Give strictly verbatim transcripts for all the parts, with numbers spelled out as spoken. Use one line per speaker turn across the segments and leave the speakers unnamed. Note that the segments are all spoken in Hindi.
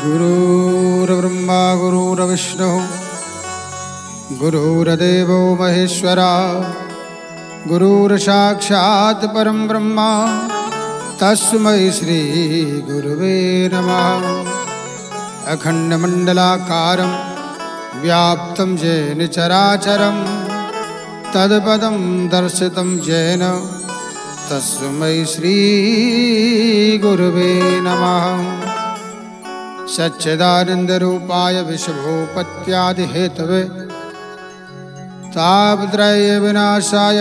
गुरुर्ब्रह्मा गुरुर्विष्णु गुरुर्देवो महेश्वरा गुरुर्साक्षात् परं ब्रह्म तस्मै श्री गुरुवे नमः। अखण्डमण्डलाकारं व्याप्तं येन चराचरं तत्पदं दर्शितं येन तस्मै श्री गुरुवे नमः। सच्चिदानन्दरूपाय विश्वोपत्यादिहेतवे तापत्रय विनाशाय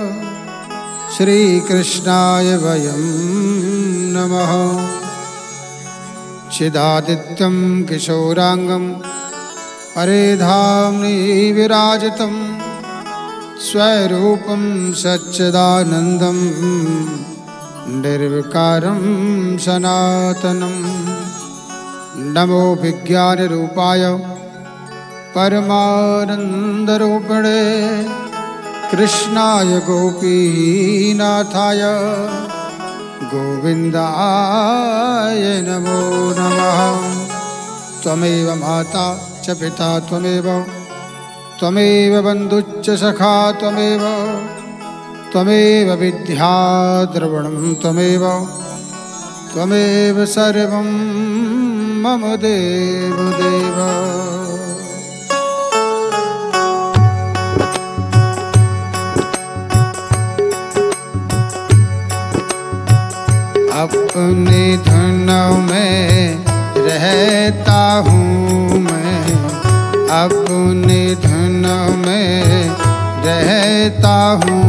श्रीकृष्णाय वयं नमः। चिदादित्यं किशोरांगं परिधाम्नि विराजितं स्वरूपं सच्चिदानन्दं निर्विकारं सनातनं। नमो विज्ञानरूपाय परमानन्दरूपिणे कृष्णाय गोपीनाथाय गोविन्दाय नमो नमः। त्वमेव माता च पिता त्वमेव त्वमेव बन्धुश्च सखा त्वमेव त्वमेव विद्या द्रविणं त्वमेव त्वमेव सर्वं मम देव देव। अपने धन में रहता हूँ मैं, अपने धन में रहता हूँ।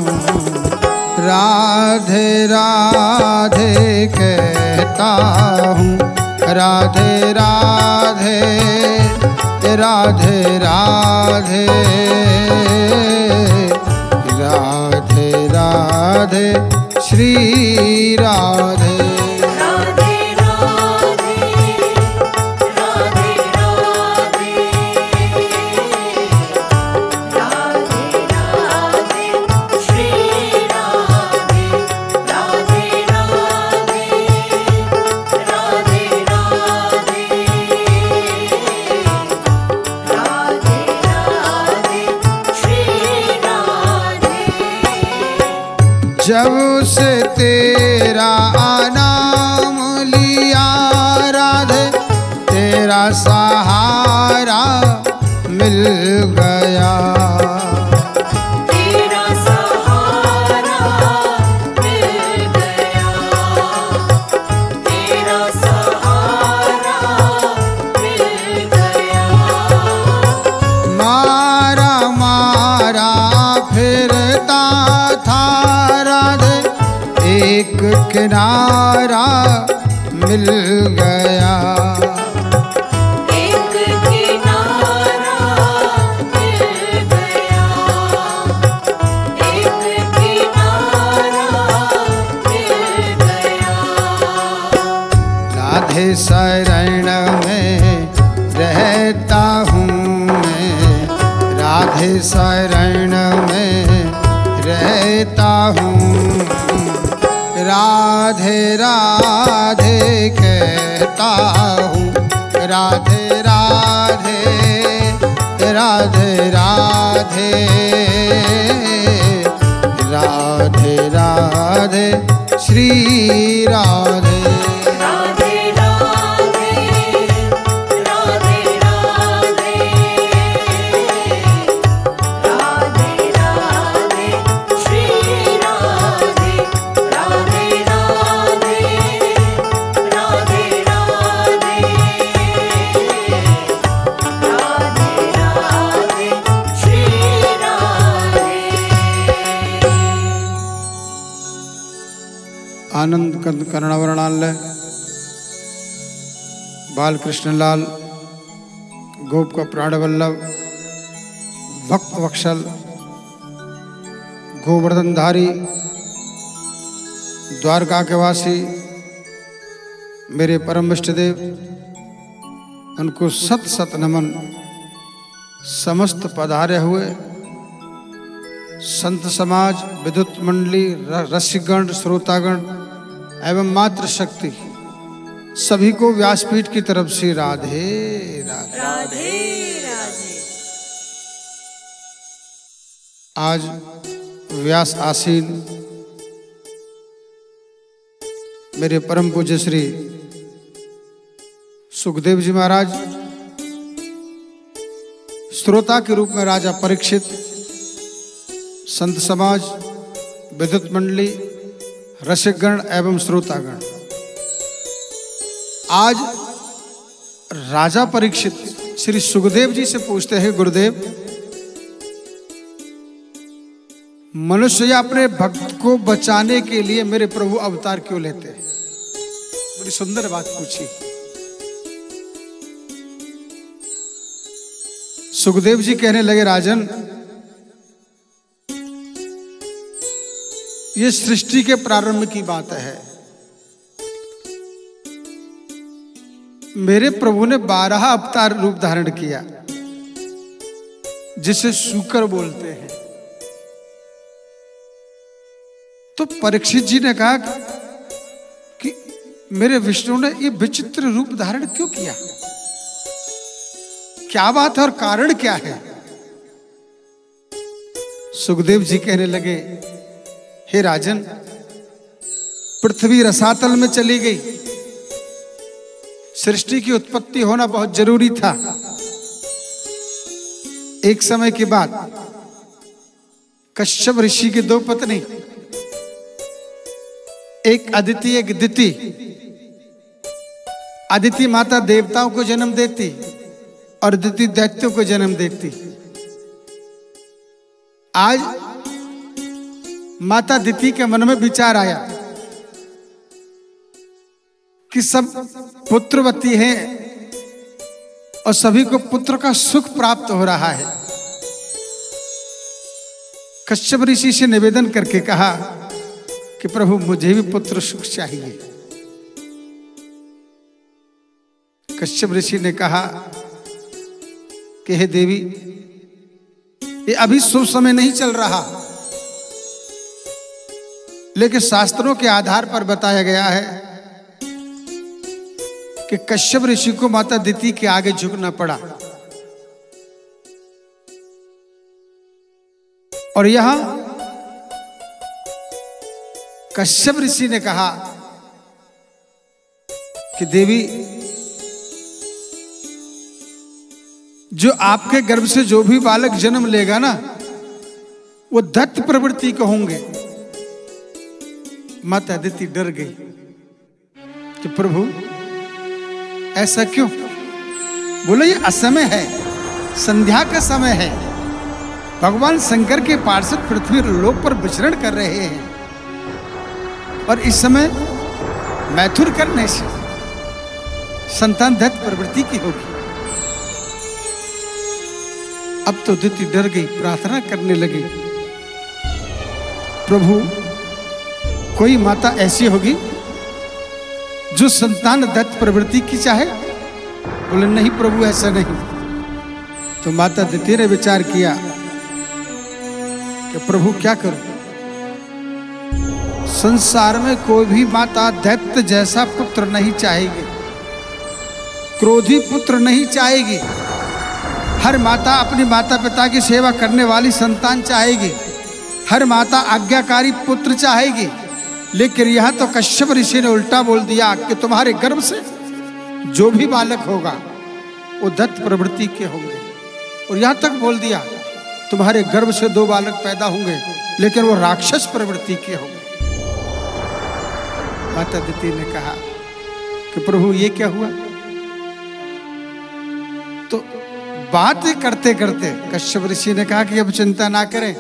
राधे राधे कहता हूँ, राधे राधे राधे राधे राधे राधे श्री राधे।
राधे राधे राधे राधे राधे राधे श्री राधे। राधे राधे राधे राधे राधे राधे श्री राधे।
जब से तेरा नाम लिया राधे तेरा सहारा मिल गया।
तेरा सहारा मिल गया, तेरा सहारा मिल गया।
मारा मारा फिरता था राधे एक किनारा मिल गया।
एक किनारा मिल गया, एक किनारा मिल गया।
राधे शरण में रहता हूँ मैं, राधे शरण में रहता हूँ। राधे राधे कहता हूँ, राधे राधे राधे राधे राधे राधे श्री राधे।
राधे राधे राधे राधे राधे राधे श्री राधे। राधे राधे राधे राधे राधे राधे श्री राधे।
आनंद कंद कर्णवर्णालय बालकृष्ण लाल गोप का प्राण वल्लभ भक्त वत्सल गोवर्धनधारी द्वारका के वासी मेरे परम इष्ट देव, उनको सत सत नमन। समस्त पधारे हुए संत समाज, विद्युत मंडली, रसिकगण, श्रोतागण एवं मातृ शक्ति सभी को व्यासपीठ की तरफ से राधे राधे।
राधे राधे।
आज व्यास आसीन मेरे परम पूज्य श्री सुखदेव जी महाराज, श्रोता के रूप में राजा परीक्षित, संत समाज, विद्युत मंडली, रसिकगण एवं श्रोतागण, आज राजा परीक्षित श्री सुखदेव जी से पूछते हैं, गुरुदेव, मनुष्य या अपने भक्त को बचाने के लिए मेरे प्रभु अवतार क्यों लेते हैं? बड़ी सुंदर बात पूछी। सुखदेव जी कहने लगे, राजन, ये सृष्टि के प्रारंभ की बात है। मेरे प्रभु ने बारह अवतार रूप धारण किया, जिसे शूकर बोलते हैं। तो परीक्षित जी ने कहा कि मेरे विष्णु ने ये विचित्र रूप धारण क्यों किया? क्या बात है और कारण क्या है? सुखदेव जी कहने लगे, हे राजन, पृथ्वी रसातल में चली गई, सृष्टि की उत्पत्ति होना बहुत जरूरी था। एक समय के बाद कश्यप ऋषि की दो पत्नी, एक अदिति एक दिति। अदिति माता देवताओं को जन्म देती और दिति दैत्यों को जन्म देती। आज माता दिति के मन में विचार आया कि सब पुत्रवती हैं और सभी को पुत्र का सुख प्राप्त हो रहा है। कश्यप ऋषि से निवेदन करके कहा कि प्रभु, मुझे भी पुत्र सुख चाहिए। कश्यप ऋषि ने कहा कि हे देवी, ये अभी शुभ समय नहीं चल रहा, लेकिन शास्त्रों के आधार पर बताया गया है कि कश्यप ऋषि को माता दिति के आगे झुकना पड़ा। और यहां कश्यप ऋषि ने कहा कि देवी, जो आपके गर्भ से जो भी बालक जन्म लेगा ना, वो दत्त प्रवृत्ति के होंगे। माता दिति डर गई कि प्रभु, ऐसा क्यों? बोले, ये असमय है, संध्या का समय है। भगवान शंकर के पार्षद पृथ्वी लोक पर विचरण कर रहे हैं और इस समय मैथुन करने से संतान दत्त प्रवृत्ति की होगी। अब तो दिति डर गई, प्रार्थना करने लगी, प्रभु, कोई माता ऐसी होगी जो संतान दत्त प्रवृत्ति की चाहे? बोले, नहीं प्रभु, ऐसा नहीं। तो माता दिति ने विचार किया कि प्रभु, क्या करूं? संसार में कोई भी माता दैत्य जैसा पुत्र नहीं चाहेगी, क्रोधी पुत्र नहीं चाहेगी। हर माता अपनी माता पिता की सेवा करने वाली संतान चाहेगी। हर माता आज्ञाकारी पुत्र चाहेगी। लेकिन यहां तो कश्यप ऋषि ने उल्टा बोल दिया कि तुम्हारे गर्भ से जो भी बालक होगा वो दत्त प्रवृत्ति के होंगे। और यहां तक बोल दिया, तुम्हारे गर्भ से दो बालक पैदा होंगे, लेकिन वो राक्षस प्रवृत्ति के होंगे। माता दिति ने कहा कि प्रभु, ये क्या हुआ? तो बात करते करते कश्यप ऋषि ने कहा कि अब चिंता ना करें,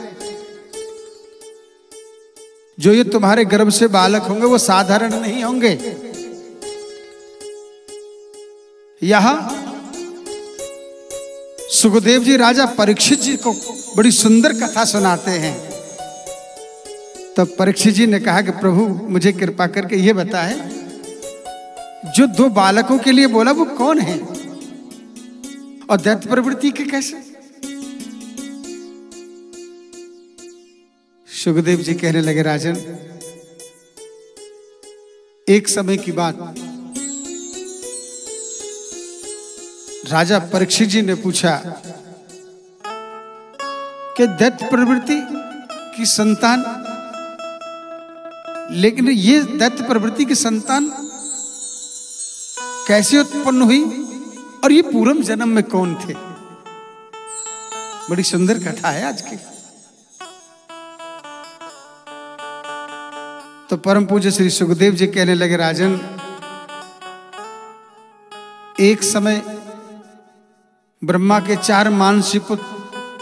जो ये तुम्हारे गर्भ से बालक होंगे वो साधारण नहीं होंगे। यहां सुखदेव जी राजा परीक्षित जी को बड़ी सुंदर कथा सुनाते हैं। तब परीक्षित जी ने कहा कि प्रभु, मुझे कृपा करके ये बताएं, जो दो बालकों के लिए बोला वो कौन है और दैत्य प्रवृत्ति के कैसे? सुखदेव जी कहने लगे, राजन, एक समय की बात, राजा परीक्षित जी ने पूछा कि दैत्य प्रवृत्ति की संतान, लेकिन ये दैत्य प्रवृत्ति की संतान कैसे उत्पन्न हुई और ये पूर्व जन्म में कौन थे? बड़ी सुंदर कथा है आज की। तो परम पूज्य श्री सुखदेव जी कहने लगे, राजन, एक समय ब्रह्मा के चार मानसी पुत्र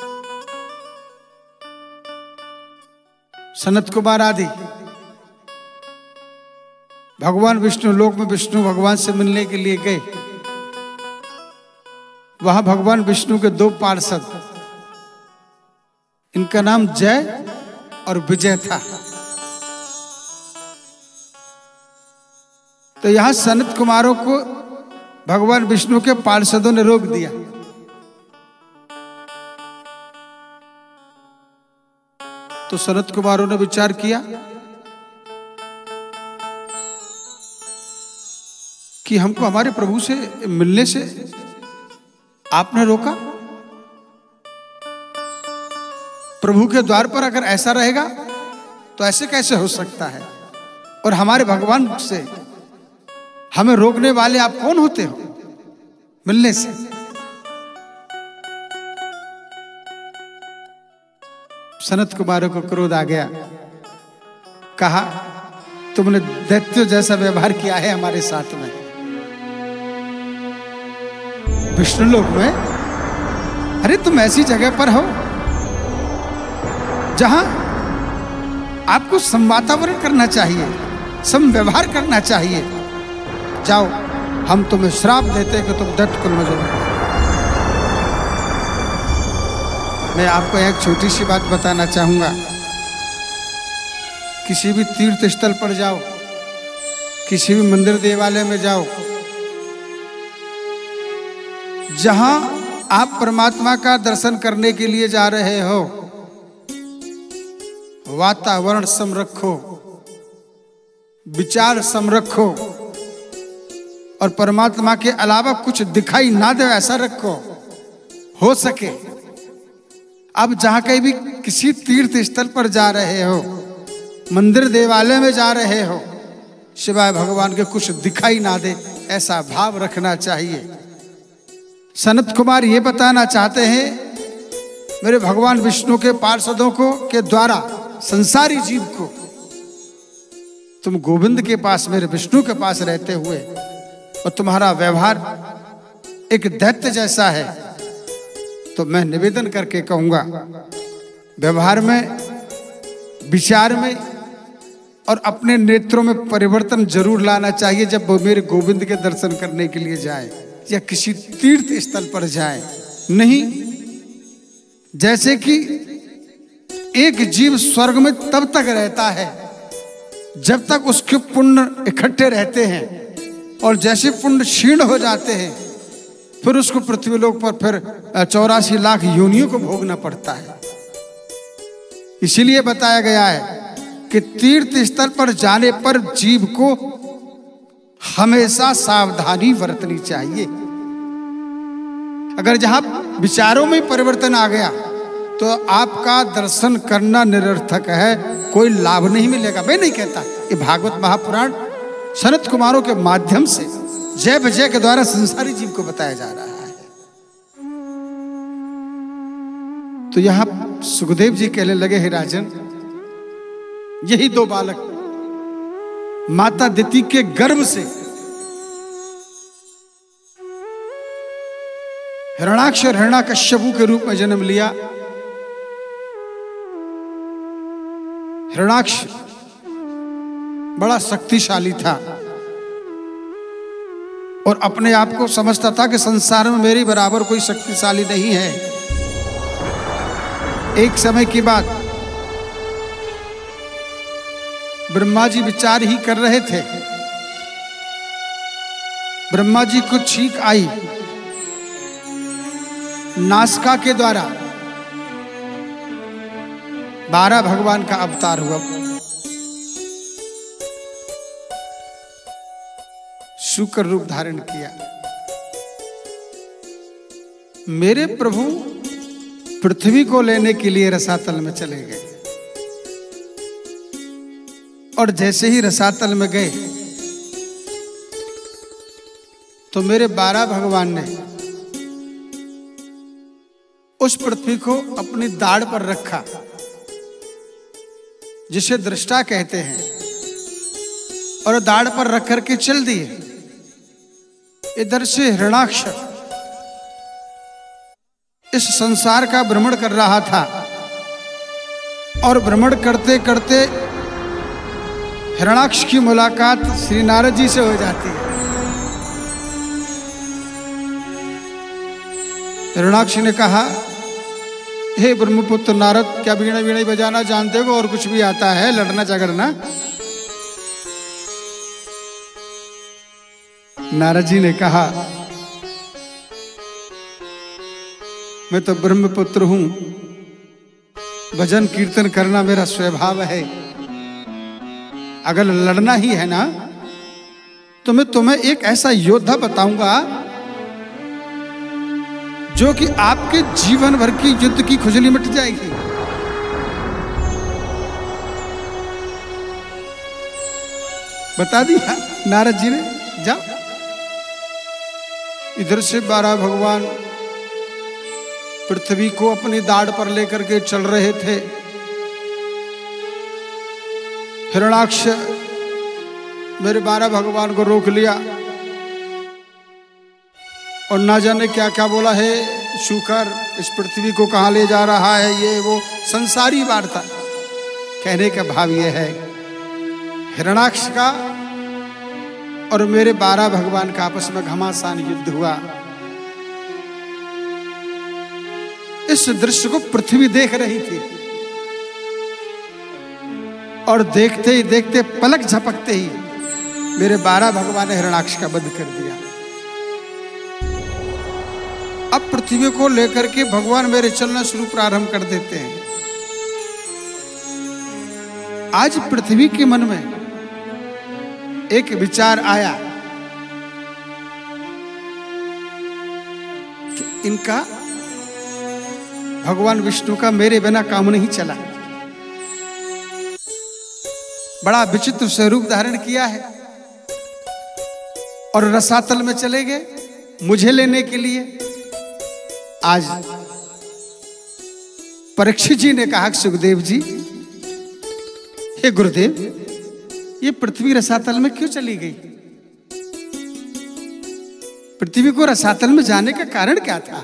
सनत कुमार आदि भगवान विष्णु लोक में विष्णु भगवान से मिलने के लिए गए। वहां भगवान विष्णु के दो पार्षद, इनका नाम जय और विजय था। तो यहां सनत कुमारों को भगवान विष्णु के पार्षदों ने रोक दिया। तो सनत कुमारों ने विचार किया कि हमको हमारे प्रभु से मिलने से आपने रोका। प्रभु के द्वार पर अगर ऐसा रहेगा तो ऐसे कैसे हो सकता है, और हमारे भगवान से हमें रोकने वाले आप कौन होते हो मिलने से? सनत कुमारों को क्रोध आ गया। कहा, तुमने दैत्य जैसा व्यवहार किया है हमारे साथ में विष्णु लोक में। अरे तुम ऐसी जगह पर हो जहां आपको समवातावरण करना चाहिए, सम व्यवहार करना चाहिए। जाओ, हम तुम्हें श्राप देते हैं कि तुम दैत्य कुल में जुड़ो। मैं आपको एक छोटी सी बात बताना चाहूंगा। किसी भी तीर्थ स्थल पर जाओ, किसी भी मंदिर देवालय में जाओ, जहां आप परमात्मा का दर्शन करने के लिए जा रहे हो, वातावरण सम रखो, विचार सम रखो, और परमात्मा के अलावा कुछ दिखाई ना दे ऐसा रखो हो सके। अब जहां कहीं भी किसी तीर्थ स्थल पर जा रहे हो, मंदिर देवालय में जा रहे हो, सिवाय भगवान के कुछ दिखाई ना दे ऐसा भाव रखना चाहिए। सनत कुमार ये बताना चाहते हैं मेरे भगवान विष्णु के पार्षदों को के द्वारा संसारी जीव को, तुम गोविंद के पास, मेरे विष्णु के पास रहते हुए और तुम्हारा व्यवहार एक दैत्य जैसा है, तो मैं निवेदन करके कहूंगा, व्यवहार में, विचार में और अपने नेत्रों में परिवर्तन जरूर लाना चाहिए जब वो मेरे गोविंद के दर्शन करने के लिए जाए या किसी तीर्थ स्थल पर जाए। नहीं, जैसे कि एक जीव स्वर्ग में तब तक रहता है जब तक उसके पुण्य इकट्ठे रहते हैं, और जैसे पुण्य क्षीण हो जाते हैं फिर उसको पृथ्वीलोक पर फिर चौरासी लाख योनियों को भोगना पड़ता है। इसीलिए बताया गया है कि तीर्थ स्थल पर जाने पर जीव को हमेशा सावधानी बरतनी चाहिए। अगर जहां विचारों में परिवर्तन आ गया तो आपका दर्शन करना निरर्थक है, कोई लाभ नहीं मिलेगा। मैं नहीं कहता, ये भागवत महापुराण सनत कुमारों के माध्यम से जय विजय के द्वारा संसारी जीव को बताया जा रहा है। तो यहां सुखदेव जी कहने लगे, हे राजन, यही दो बालक माता दिति के गर्भ से हिरणाक्ष और हिरण्याकश्यपु के रूप में जन्म लिया। हिरणाक्ष बड़ा शक्तिशाली था और अपने आप को समझता था कि संसार में मेरे बराबर कोई शक्तिशाली नहीं है। एक समय की बात, ब्रह्मा जी विचार ही कर रहे थे। ब्रह्मा जी को छींक आई, नासिका के द्वारा बारह भगवान का अवतार हुआ। शुक्र रूप धारण किया। मेरे प्रभु पृथ्वी को लेने के लिए रसातल में चले गए और जैसे ही रसातल में गए तो मेरे बारह भगवान ने उस पृथ्वी को अपनी दाढ़ पर रखा, जिसे दृष्टा कहते हैं, और दाढ़ पर रख करके चल दिए। इधर से हिरणाक्ष इस संसार का भ्रमण कर रहा था और भ्रमण करते करते हिरणाक्ष की मुलाकात श्री नारद जी से हो जाती है। हिरणाक्ष ने कहा, हे ब्रह्मपुत्र नारद, क्या वीणा वीणा बजाना जानते हो और कुछ भी आता है, लड़ना झगड़ना? नारद जी ने कहा, मैं तो ब्रह्मपुत्र हूं, भजन कीर्तन करना मेरा स्वभाव है। अगर लड़ना ही है ना तो मैं तुम्हें एक ऐसा योद्धा बताऊंगा जो कि आपके जीवन भर की युद्ध की खुजली मिट जाएगी। बता दिया नारद जी ने, जाओ। इधर से बारह भगवान पृथ्वी को अपनी दाढ़ पर लेकर के चल रहे थे। हिरणाक्ष मेरे बारह भगवान को रोक लिया और ना जाने क्या क्या बोला है, शुकर इस पृथ्वी को कहाँ ले जा रहा है, ये वो संसारी वार्ता। कहने का भाव ये है, हिरणाक्ष का और मेरे बारह भगवान का आपस में घमासान युद्ध हुआ। इस दृश्य को पृथ्वी देख रही थी और देखते ही देखते पलक झपकते ही मेरे बारह भगवान ने हिरणाक्ष का वध कर दिया। अब पृथ्वी को लेकर के भगवान मेरे चलना शुरू प्रारंभ कर देते हैं। आज पृथ्वी के मन में एक विचार आया कि इनका भगवान विष्णु का मेरे बिना काम नहीं चला। बड़ा विचित्र स्वरूप धारण किया है और रसातल में चले गए मुझे लेने के लिए। आज परीक्षित जी ने कहा, सुखदेव जी, हे गुरुदेव, ये पृथ्वी रसातल में क्यों चली गई? पृथ्वी को रसातल में जाने का कारण क्या था?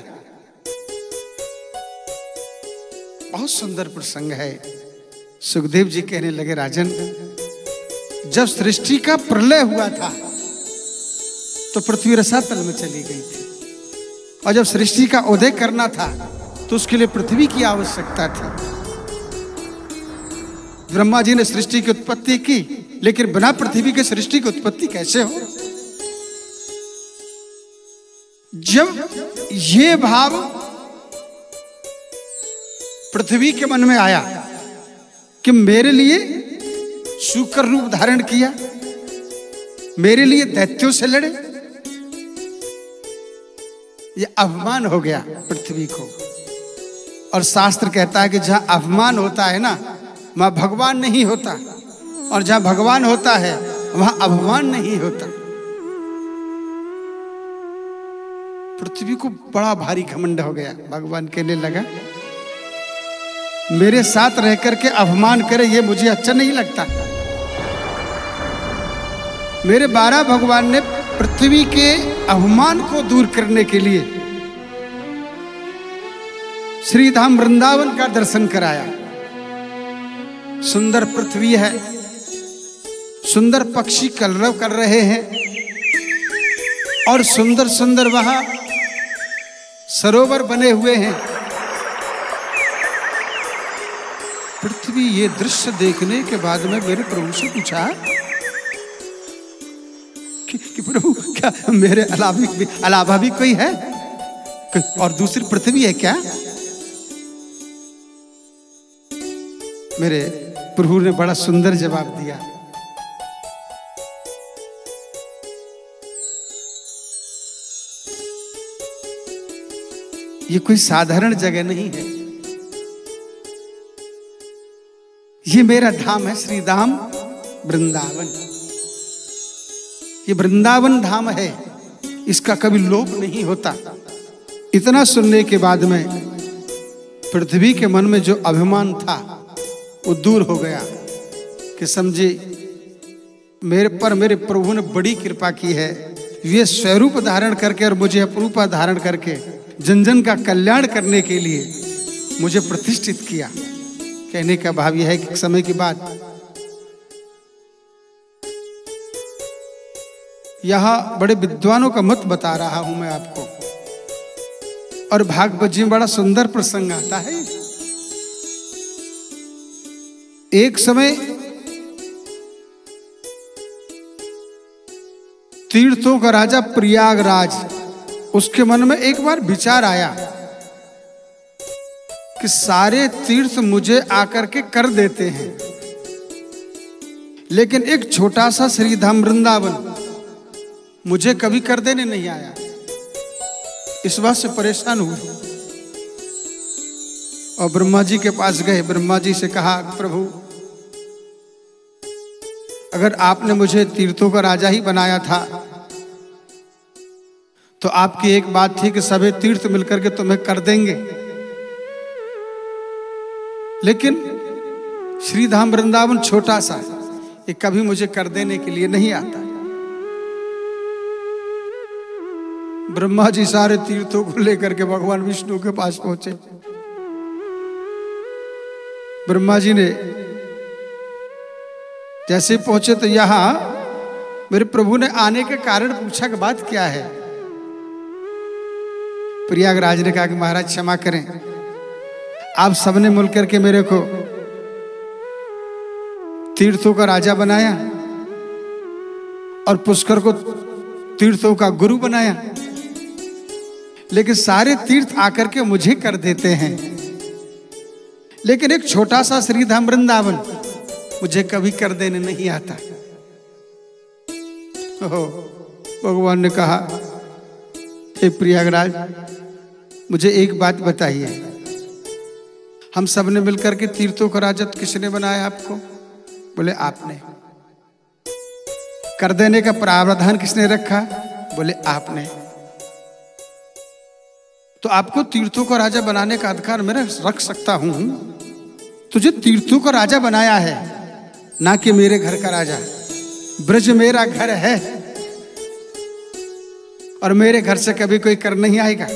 बहुत सुंदर प्रसंग है। सुखदेव जी कहने लगे, राजन, जब सृष्टि का प्रलय हुआ था तो पृथ्वी रसातल में चली गई थी, और जब सृष्टि का उदय करना था तो उसके लिए पृथ्वी की आवश्यकता थी। ब्रह्मा जी ने सृष्टि की उत्पत्ति की, लेकिन बिना पृथ्वी के सृष्टि की उत्पत्ति कैसे हो? जब ये भाव पृथ्वी के मन में आया कि मेरे लिए शुकर रूप धारण किया, मेरे लिए दैत्यों से लड़े, ये अपमान हो गया पृथ्वी को। और शास्त्र कहता है कि जहां अपमान होता है ना, वहां भगवान नहीं होता, और जहां भगवान होता है वहां अपमान नहीं होता। पृथ्वी को बड़ा भारी घमंड हो गया। भगवान कहने लगा, मेरे साथ रह करके अपमान करे ये मुझे अच्छा नहीं लगता। मेरे बारह भगवान ने पृथ्वी के अपमान को दूर करने के लिए श्री धाम वृंदावन का दर्शन कराया। सुंदर पृथ्वी है, सुंदर पक्षी कलरव कर रहे हैं, और सुंदर सुंदर वहां सरोवर बने हुए हैं। पृथ्वी ये दृश्य देखने के बाद में मेरे प्रभु से पूछा कि, कि प्रभु, क्या मेरे अलावा भी अलावा भी कोई है और दूसरी पृथ्वी है क्या? मेरे प्रभु ने बड़ा सुंदर जवाब दिया, ये कोई साधारण जगह नहीं है। ये मेरा धाम है, श्री धाम वृंदावन। ये वृंदावन धाम है, इसका कभी लोप नहीं होता। इतना सुनने के बाद में पृथ्वी के मन में जो अभिमान था वो दूर हो गया कि समझे मेरे पर मेरे प्रभु ने बड़ी कृपा की है। ये स्वरूप धारण करके और मुझे अपरूपा धारण करके जन जन का कल्याण करने के लिए मुझे प्रतिष्ठित किया। कहने का भाव यह है कि समय की बात यहां बड़े विद्वानों का मत बता रहा हूं मैं आपको, और भागवत जी में बड़ा सुंदर प्रसंग आता है। एक समय तीर्थों का राजा प्रयागराज, उसके मन में एक बार विचार आया कि सारे तीर्थ मुझे आकर के कर देते हैं, लेकिन एक छोटा सा श्रीधाम वृंदावन मुझे कभी कर देने नहीं आया। इस बात से परेशान हुए और ब्रह्मा जी के पास गए। ब्रह्मा जी से कहा, प्रभु अगर आपने मुझे तीर्थों का राजा ही बनाया था तो आपकी एक बात थी कि सभी तीर्थ मिलकर के तुम्हें कर देंगे, लेकिन श्रीधाम वृंदावन छोटा सा, ये कभी मुझे कर देने के लिए नहीं आता। ब्रह्मा जी सारे तीर्थों को लेकर के भगवान विष्णु के पास पहुंचे। ब्रह्मा जी ने जैसे पहुंचे तो यहां मेरे प्रभु ने आने के कारण पूछा कि बात क्या है। प्रयागराज ने कहा कि महाराज क्षमा करें, आप सबने मिलकर के मेरे को तीर्थों का राजा बनाया और पुष्कर को तीर्थों का गुरु बनाया, लेकिन सारे तीर्थ आकर के मुझे कर देते हैं, लेकिन एक छोटा सा श्रीधाम वृंदावन मुझे कभी कर देने नहीं आता। ओहो, भगवान ने कहा, हे प्रयागराज मुझे एक बात बताइए, हम सब ने मिलकर के तीर्थों का राजा किसने बनाया आपको? बोले आपने। कर देने का प्रावधान किसने रखा? बोले आपने। तो आपको तीर्थों का राजा बनाने का अधिकार मैं रख सकता हूं। तुझे तीर्थों का राजा बनाया है, ना कि मेरे घर का राजा। ब्रज मेरा घर है और मेरे घर से कभी कोई कर नहीं आएगा।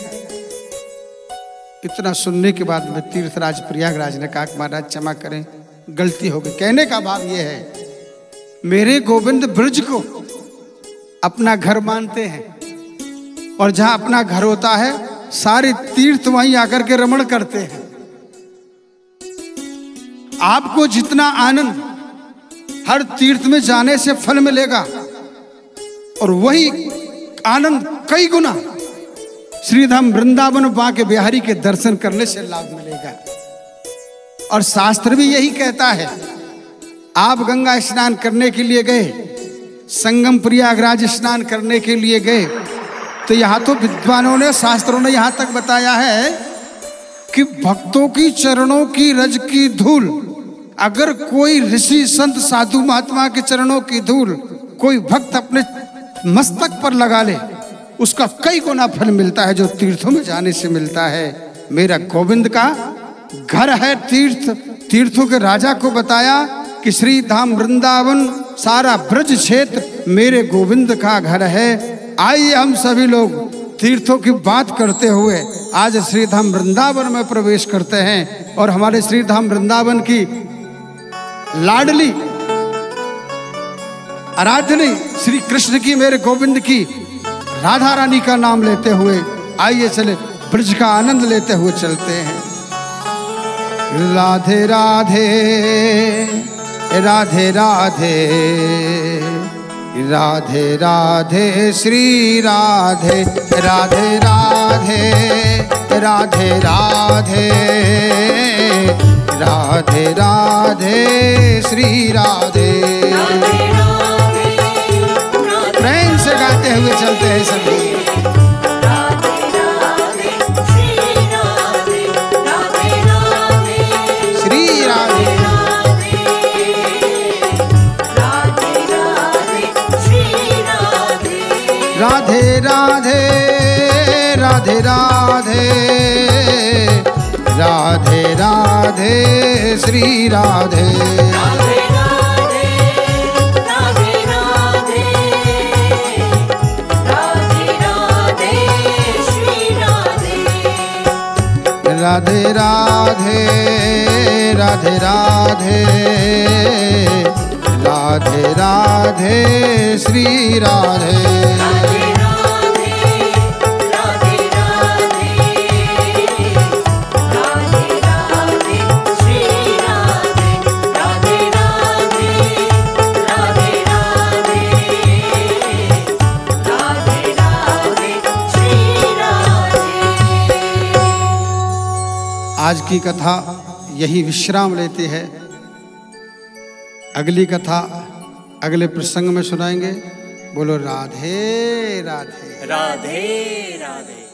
इतना सुनने के बाद में तीर्थराज प्रयागराज ने कहा, महाराज क्षमा करें, गलती हो गई। कहने का भाव यह है, मेरे गोविंद ब्रज को अपना घर मानते हैं और जहां अपना घर होता है सारे तीर्थ वहीं आकर के रमण करते हैं। आपको जितना आनंद हर तीर्थ में जाने से फल मिलेगा, और वही आनंद कई गुना श्रीधाम वृंदावन बांके बिहारी के दर्शन करने से लाभ मिलेगा। और शास्त्र भी यही कहता है, आप गंगा स्नान करने के लिए गए, संगम प्रयागराज स्नान करने के लिए गए, तो यहाँ तो विद्वानों ने, शास्त्रों ने यहाँ तक बताया है कि भक्तों की चरणों की रज की धूल, अगर कोई ऋषि संत साधु महात्मा के चरणों की धूल कोई भक्त अपने मस्तक पर लगा ले, उसका कई गुना फल मिलता है जो तीर्थों में जाने से मिलता है। मेरा गोविंद का घर है तीर्थ। तीर्थों के राजा को बताया कि श्री धाम वृंदावन सारा ब्रज क्षेत्र मेरे गोविंद का घर है। आइए हम सभी लोग तीर्थों की बात करते हुए आज श्री धाम वृंदावन में प्रवेश करते हैं, और हमारे श्री धाम वृंदावन की लाडली आराधनी श्री कृष्ण की, मेरे गोविंद की, राधा रानी का नाम लेते हुए आइए चले ब्रज का आनंद लेते हुए चलते हैं। राधे राधे राधे राधे राधे राधे श्री राधे राधे राधे राधे राधे राधे राधे श्री राधे। प्रेम से गाते हुए चलते हैं सभी।
राधे राधे श्री
राधे राधे राधे राधे राधे राधे श्री राधे।
राधे राधे राधे राधे राधे राधे श्री राधे।
राधे राधे राधे राधे राधे राधे श्री राधे।
राधे राधे राधे राधे राधे राधे श्री राधे। राधे राधे राधे राधे राधे राधे श्री राधे।
आज की कथा यही विश्राम लेते हैं। अगली कथा अगले प्रसंग में सुनाएंगे। बोलो राधे राधे।
राधे राधे।